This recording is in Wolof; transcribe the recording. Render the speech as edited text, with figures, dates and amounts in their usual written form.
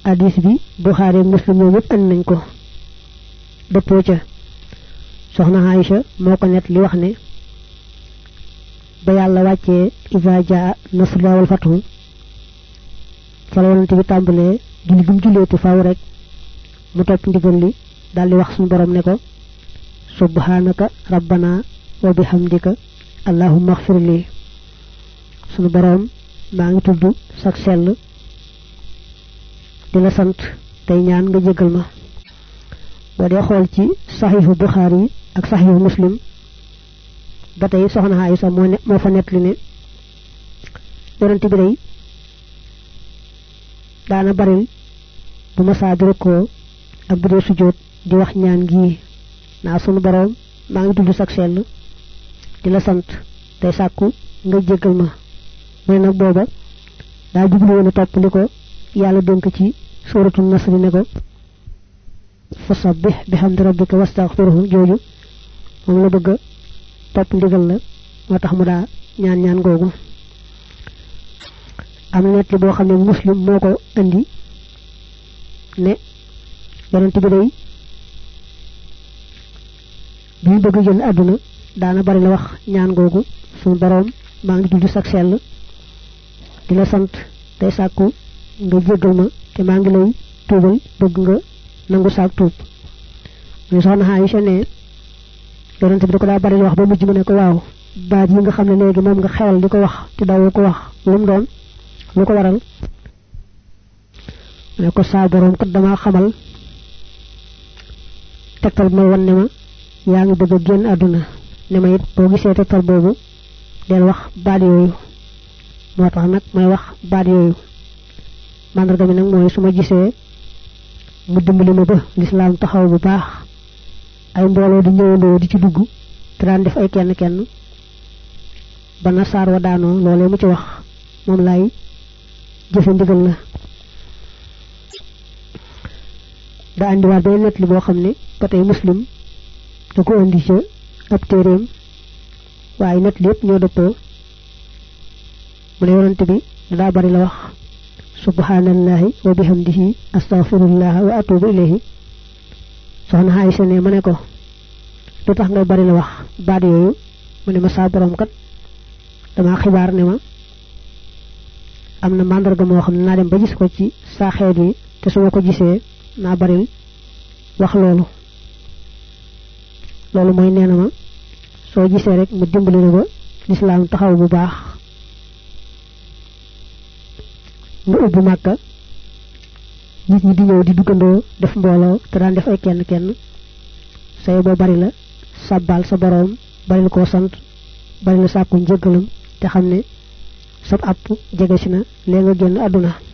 hadith bi Bukhari ak Muslim ñoom ñëpp and nañ ko dëppoo ca soxna Aïcha moko net li wax ne ba yàlla wàccee iza jaa nasrullahi wal fathu fa la yonent bi tàmbalee julli gum julleetu faaw rek mu topp ndigal li daal di wax suñu borom ne ko subhanaka rabbana wa bihamdika allahumma ighfir li suñu borom maa ngi tudd sak sell di la sant tey ñaan nga jégal ma boo dee xool ci saxiixu Bukhari ak saxiixu Muslim ba tey soxna Aïsa moo fa nettali ne yonent bi day daana baril bu ma saa di rukkoo ak bu dee sujjóot di wax ñaan gi naa sunu borom maa ngi tudd sak sell di la sant tey sàkku nga jégal ma mu ne nag booba daa jublu woon a topp li ko yàlla dénk ci suratul nasr ne ko fasabbih bihamdi rabbika wastaghfirhu jooju moom la bëgg topp ndigal la moo tax mu daa ñaan googu am net li boo xam ne Muslim moo ko andi ne yonent bi day bi bëgg jël àdduna daana bari la wax ñaan googu suñu borom maa ngi tudd sak sell di la sant tey sàkku nga jéggal ma te maa ngi lay tuubal bëgg nga nangu saak tuub ñu soxna Aïcha ne yonent bi da ko daa bari wax ba mujj mu ne ko waaw baat yi nga xam ne léegi moom nga xewal di ko wax te dawoo ko wax lu mu doon lu ko waral ne ko saa borom kat dama xamal tegtal ma won ne ma yaa ngi bëgg a génn àdduna ne ma it boo gisee tegtal boobu del wax baat yooyu moo tax nag may wax baat yooyu mandarga mi nag mooy su ma gisee mu dimbali ma ba lislaam taxaw bu baax ay mbooloo di ñëwandoo di ci dugg te daan def ay kenn ba na saar wa daanoo loolee mu ci wax moom laay jëfe ndigal la da andiwaat bay net li boo xam ne ba tey Muslim da ko andi ca ab téeréem waaye net li yëpp ñoo dëppoo mu ne yonent bi daa bari la wax subhanallahi wa bihamdihi astaghfirullah wa atubu ilayhi soxna Aïcha ne ma ne ko lu tax ngay bari la wax baat yooyu mu ne ma saa borom kat dama xibaar ne ma am na mandarga moo xam ne naa dem ba gis ko ci saa xeet yi te su ma ko gisee naa bari wax loolu mooy nee na ma soo gisee rek mu dimbali na ba lislaam taxaw bu baax mu ubbi Màkka nit ñi di ñëw di duggandoo def mbooloo te daan def ay kenn say boo bari la sabbal sa borom bari la koo sant bari la sàkku njëggalam te xam ne sab àpp jege si na lee nga génn àdduna